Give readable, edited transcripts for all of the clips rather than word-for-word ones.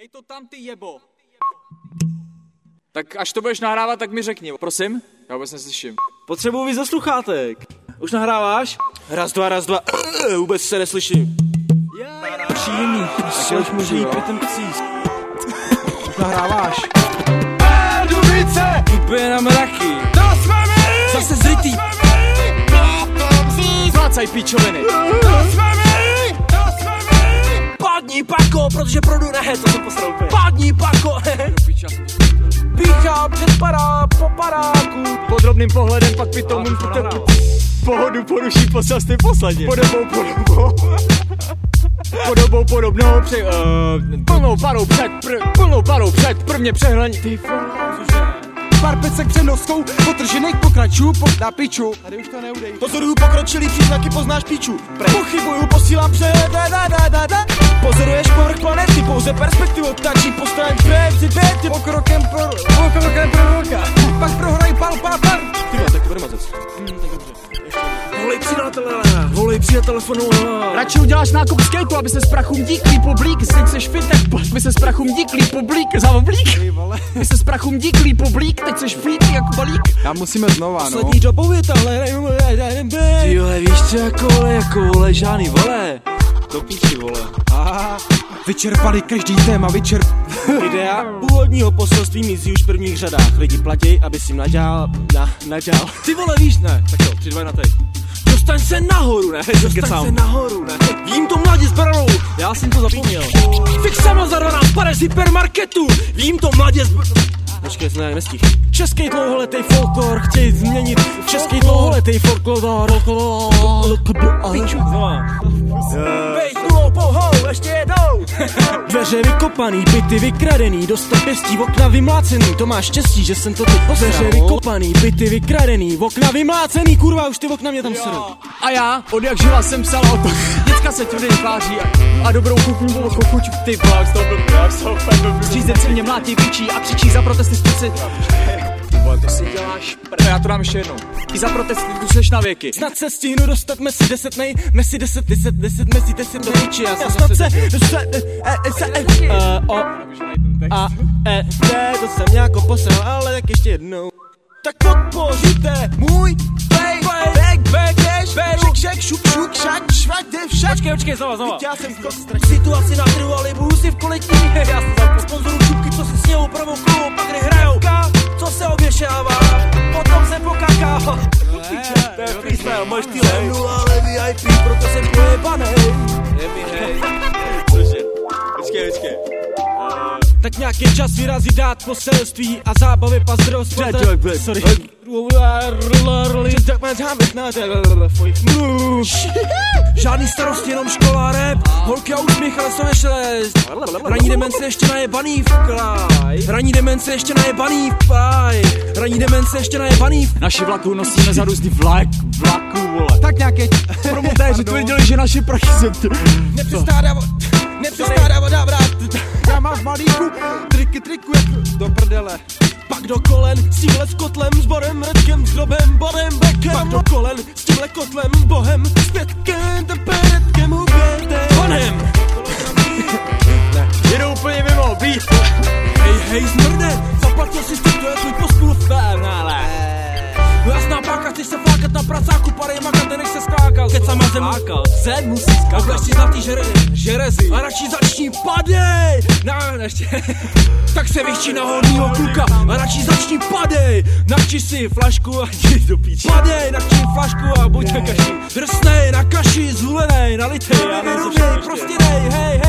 Dej to tam, ty jebo. Tak až to budeš nahrávat, tak mi řekni, prosím? Já vůbec neslyším. Potřebuji víc do sluchátek. Už nahráváš? Raz, dva. Vůbec se neslyším. Příjemný. Už můžu jít ten psísk. Už nahráváš. Dubice! Úplně na mraky. To jsme my! Zase zrytý. Zlácaj píčoviny. To jsme my! Padni pako, protože produkt ne, to jsem posral úplně. Padni pako. Píchám před po paráku. Podrobným pohledem pak pitomům pohodu poruší poselstvím posledně. Podobou podobnou plnou parou před prvně přehraní. Ty Pár pecek přenoskou, potržených pokračů, na piču. Tady už to neudej. Pozoruju pokročilý příznaky, poznáš píču. Pochybuju, posílám před, pozoruješ povrch planety, pouze perspektivou tačí, postavím před, pokrokem proroka. Pak prohraj pal. Ty tak to bude mazec. Tak dobře. Volej přijatele telefonu. radši uděláš nákup skateu, aby se s prachům díklý poblík. Teď seš fit, tak pojď, aby se s prachům díklý poblík. Za oblík. Aby se s prachům díklý poblík, teď seš fit jako balík. Já musíme znova, no. Poslední dobou je tahle. Ty vole, víš co, jako vole, žádný vole. To píči, vole. Vyčerpali každý téma, Idea původního poselství mizí už v prvních řadách. Lidi platí, aby si jim nadělal. Ty vole, víš, ne? Tak jo, 3, 2 na teď. Dostaň se nahoru, ne? Vím to mladě s baranou. Já jsem to zapomněl. Fix sama za 12 pare z hypermarketu. Vím to mladě s Počkej, jsem nestih. Český dlouholetý folklor chtějí změnit. Český dlouholetý folklor. Piču, znova. Bejt nulou pohou, ještě jednou. Dveře vykopaný, byty vykradený, dostat pěstí, okna vymlácený. To máš štěstí, že jsem to teď posral. Dveře vykopaný, byty vykradený, okna vymlácený. Kurva, už ty okna mě tam serou. A já, od jak živa jsem psal o to. Děcka se tvrdě tváří a dobrou chuť, ty vole, z toho blbý. Střízec mě mlátí, křičí a křičí za protesty střici. To si děláš já to dám ještě jednou. I za protesty tu seš na věky. Snad se stihnu dostat Messi 10 do piči. Já snad se to jsem nějako posral, ale tak ještě jednou. Tak podpoříte můj Počkej, znova. Já jsem situaci na trhu, ale budu si v koletní. Já jsem za sponzoru šupky, co si sněhou pravou klubou, pak hry hrajou. Co se oběšává, potom se pokaká. To je freestyle, máš ty lemnu, ale VIP, proto jsem pojebanej. Cože? Počkej. Tak nějaký čas vyrazí dát poselství a zábavy pas rozpozor. Sorry. Žádný starosti, jenom škola, rap. Holky a úsměch, ale jsou nešlé. Ranní demence ještě najebaný Naši vlaku nosíme za různý vlaku, vole. Tak nějaké promotéři tvrdili, že naše prachy jsou nepřestávat. Já mám v malíku triku jako do prdele. Pak do kolen s tímhle kotlem, s borem, redkem, s grobem, bodem, bekem. Pak do kolen s tímhle kotlem, bohem, s pětkem, teperetkem, hubětem. Bonem! Jedu úplně mimo, beat. Hej, zmrde, zaplatil si to je tvůj postup. Jasná páka, chceš se flákat na pracáku, parej makat, nech se skákal. Kecama zem mákal, zem musí skákat. Ukaž zlatý žerezy a radši začni padej. Ještě. Tak se vychčí na hodnýho kluka a radši začni padej. Nakči si flašku a jdi do píči. Padej, nakči flašku a buď na kaši. Drsnej, na kaši, zhulenej, nalitej. Já nevědomnej, prostě hej.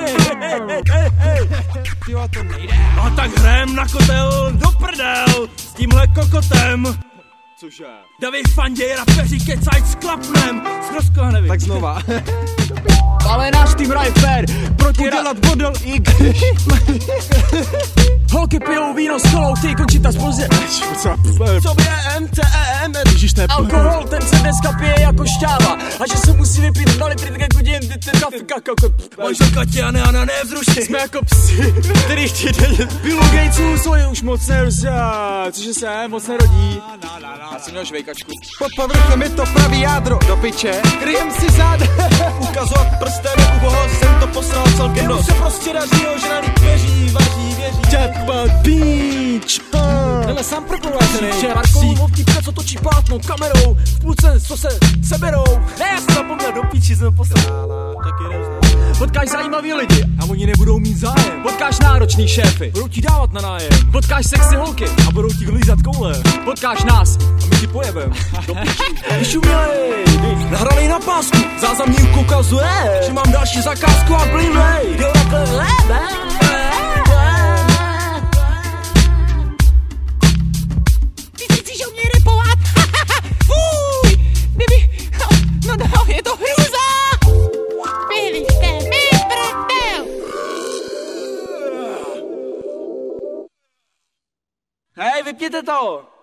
Tyjo, to nejde. A tak hrem na kotel do prdel s tímhle kokotem. Cože? Davej fanděj, rapeři kecaj s klapnem. Skrosko, nevím. Tak znova. Ale náš tým hraje fair. Udělat bodel i když. Holky pijou víno s kolou, chtějí končit ta spoze. Co by MCM? Ježiš, to je alkohol, ten se dneska pije jako šťáva. A že se musí vypít na litry, tak jako dějem Manželka tě a nevzruší. Jsme jako psi, který chtějí Billu Gatesů svoje už moc nerozá. Cože se moc nerodí. Já jsem měl žvejkačku. Pod povrchem je to pravý jádro do piče. Kryjem si záda. Ukazovat prstem, u koho jsem to posral celkem dost. Se prostě daří, že na líp věří. co točí plátno kamerou, v půlce, co se seberou. Ne, já jsem zapomněl do píči, jsem posral. Taky nevznám. Potkáš zajímavý lidi A oni nebudou mít zájem. Potkáš náročný šéfy Budou ti dávat na nájem. Potkáš sexy holky A budou ti lízat koule. Potkáš nás A my ti pojebem. Do piči. Vyšumělej, nahranej na pásku, záznamník ukazuje, že mám další zakázku a blínej. Jdou takhle lébe. Ty si chceš o mě repovat? Fuj, baby, no, je to hrůza. Byli jste mi prdel. Hej, vypněte to.